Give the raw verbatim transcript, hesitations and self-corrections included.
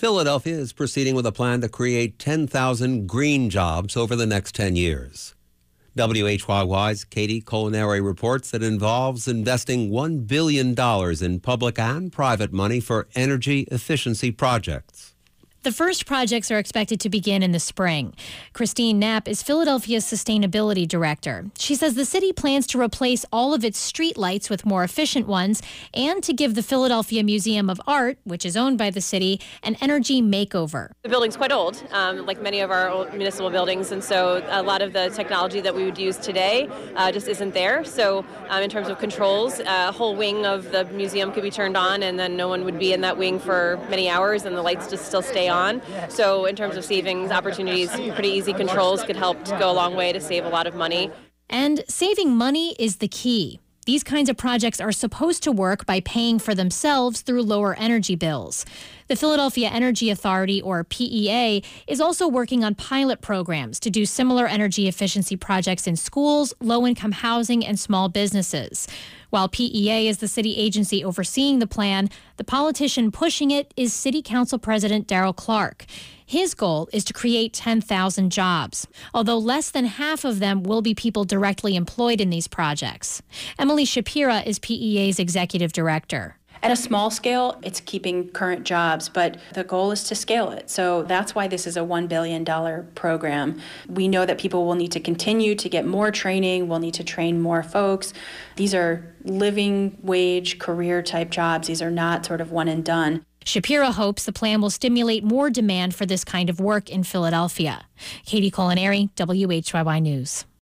Philadelphia is proceeding with a plan to create ten thousand green jobs over the next ten years. W H Y Y's Katie Culinary reports it involves investing one billion dollars in public and private money for energy efficiency projects. The first projects are expected to begin in the spring. Christine Knapp is Philadelphia's sustainability director. She says the city plans to replace all of its street lights with more efficient ones and to give the Philadelphia Museum of Art, which is owned by the city, an energy makeover. The building's quite old, um, like many of our old municipal buildings, and so a lot of the technology that we would use today uh, just isn't there. So um, in terms of controls, a whole wing of the museum could be turned on and then no one would be in that wing for many hours and the lights just still stay on. So in terms of savings opportunities, pretty easy controls could help to go a long way to save a lot of money. And saving money is the key. These kinds of projects are supposed to work by paying for themselves through lower energy bills. The Philadelphia Energy Authority, or P E A, is also working on pilot programs to do similar energy efficiency projects in schools, low-income housing, and small businesses. While P E A is the city agency overseeing the plan, the politician pushing it is City Council President Darrell Clarke. His goal is to create ten thousand jobs, although less than half of them will be people directly employed in these projects. Emily Shapira is P E A's executive director. At a small scale, it's keeping current jobs, but the goal is to scale it. So that's why this is a one billion dollars program. We know that people will need to continue to get more training, we'll need to train more folks. These are living wage career type jobs. These are not sort of one and done. Shapira hopes the plan will stimulate more demand for this kind of work in Philadelphia. Katie Culinary, W H Y Y News.